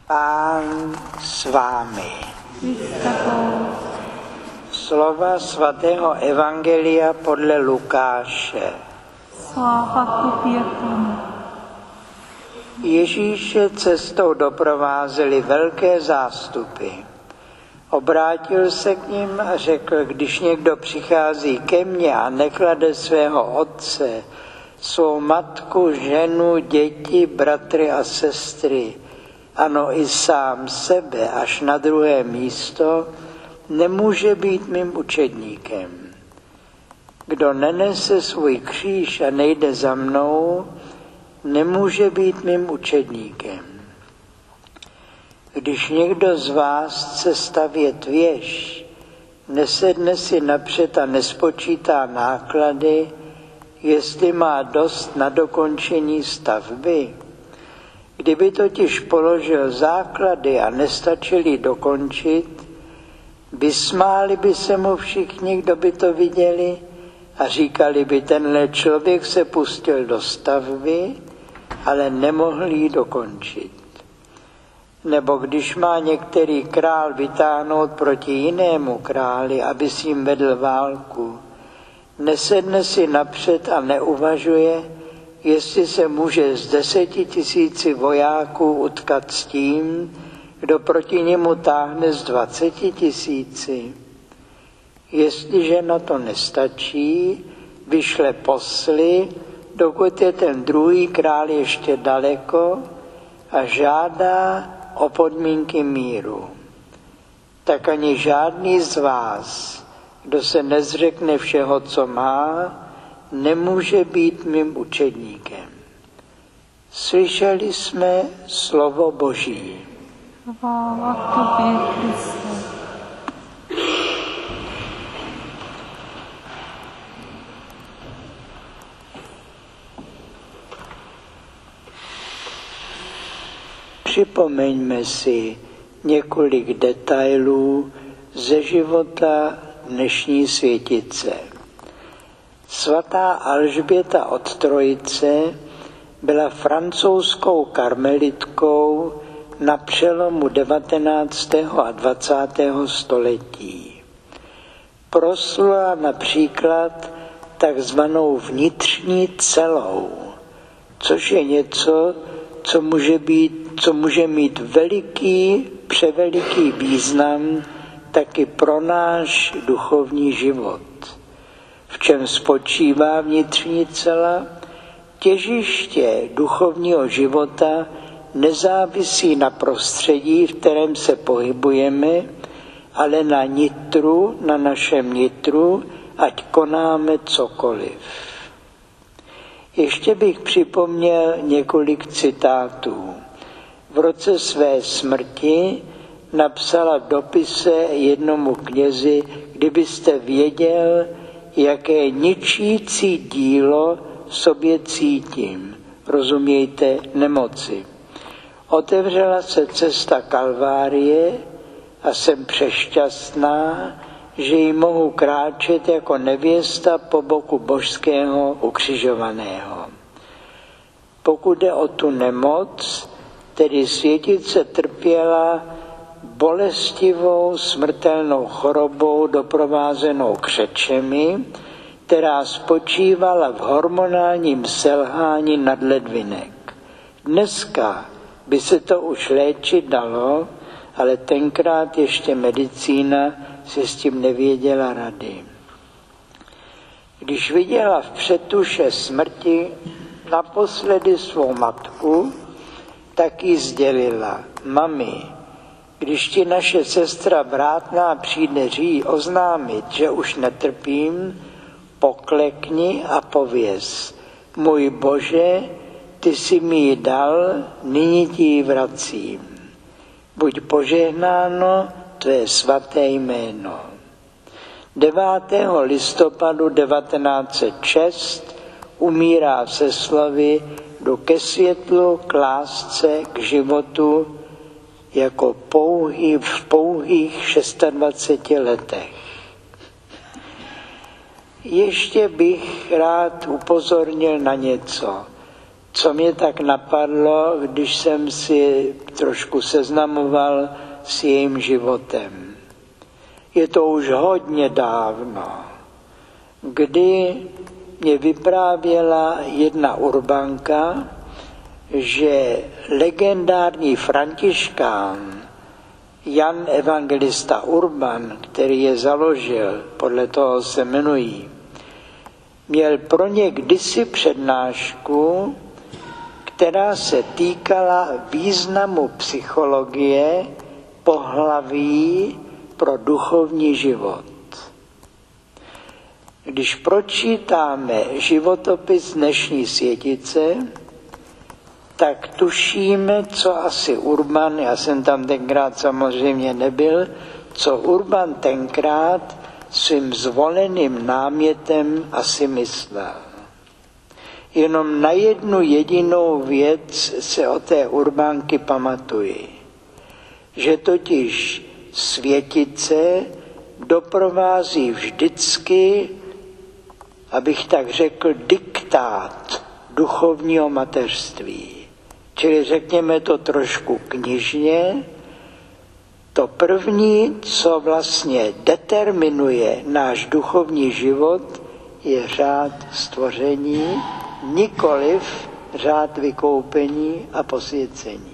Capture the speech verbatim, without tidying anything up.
Pán s vámi. Slova svatého Evangelia podle Lukáše. Sláva tobě, Pane. Ježíše cestou doprovázely velké zástupy. Obrátil se k nim a řekl, když někdo přichází ke mně a neklade svého otce, svou matku, ženu, děti, bratry a sestry, ano i sám sebe až na druhé místo, nemůže být mým učedníkem. Kdo nenese svůj kříž a nejde za mnou, nemůže být mým učedníkem. Když někdo z vás chce stavět věž, nesedne si napřed a nespočítá náklady, jestli má dost na dokončení stavby. Kdyby totiž položil základy a nestačili dokončit, vysmáli by se mu všichni, kdo by to viděli, a říkali by, tenhle člověk se pustil do stavby, ale nemohl ji dokončit. Nebo když má některý král vytáhnout proti jinému králi, aby s ním vedl válku, nesedne si napřed a neuvažuje, jestli se může z deseti tisíci vojáků utkat s tím, kdo proti němu táhne z dvaceti tisíci. Jestliže na to nestačí, vyšle posly, dokud je ten druhý král ještě daleko, a žádá o podmínky míru. Tak ani žádný z vás, kdo se nezřekne všeho, co má, nemůže být mým učedníkem. Slyšeli jsme slovo Boží. Chvála tobě, Kriste. Připomeňme si několik detailů ze života dnešní světice. Svatá Alžběta od Trojice byla francouzskou karmelitkou na přelomu devatenáctého a dvacátého století. Proslula například takzvanou vnitřní celou, což je něco, co může být, co může mít veliký, převeliký význam taky pro náš duchovní život. V čem spočívá vnitřní cela? Těžiště duchovního života nezávisí na prostředí, v kterém se pohybujeme, ale na nitru, na našem nitru, ať konáme cokoliv. Ještě bych připomněl několik citátů. V roce své smrti napsala v dopise jednomu knězi, kdybyste věděl, jaké ničící dílo v sobě cítím. Rozumějte, nemoci. Otevřela se cesta Kalvárie a jsem přešťastná, že ji mohu kráčet jako nevěsta po boku božského ukřižovaného. Pokud jde o tu nemoc, tedy světice trpěla bolestivou smrtelnou chorobou doprovázenou křečemi, která spočívala v hormonálním selhání nadledvinek. Dneska by se to už léčit dalo, ale tenkrát ještě medicína si s tím nevěděla rady. Když viděla v předtuše smrti naposledy svou matku, tak jí sdělila, mami, když ti naše sestra vrátná přijde ří oznámit, že už netrpím, poklekni a pověz, můj Bože, ty jsi mi ji dal, nyní ti ji vracím. Buď požehnáno tvé svaté jméno. devátého listopadu devatenáct set šest umírá se slovy jdu ke světlu, k lásce, k životu jako pouhý, v pouhých dvaceti šesti letech. Ještě bych rád upozornil na něco. co mě tak napadlo, když jsem si trošku seznamoval s jejím životem. Je to už hodně dávno, kdy mě vyprávěla jedna urbanka, že legendární františkán Jan Evangelista Urban, který je založil, podle toho se jmenují, měl pro ně kdysi přednášku, která se týkala významu psychologie pohlaví pro duchovní život. Když pročítáme životopis dnešní světice, tak tušíme, co asi Urban, já jsem tam tenkrát samozřejmě nebyl, co Urban tenkrát svým zvoleným námětem asi myslel. Jenom na jednu jedinou věc se o té Urbánky pamatuji, že totiž světice doprovází vždycky, abych tak řekl, diktát duchovního mateřství. Čili řekněme to trošku knižně, to první, co vlastně determinuje náš duchovní život, je řád stvoření, nikoliv řád vykoupení a posvěcení.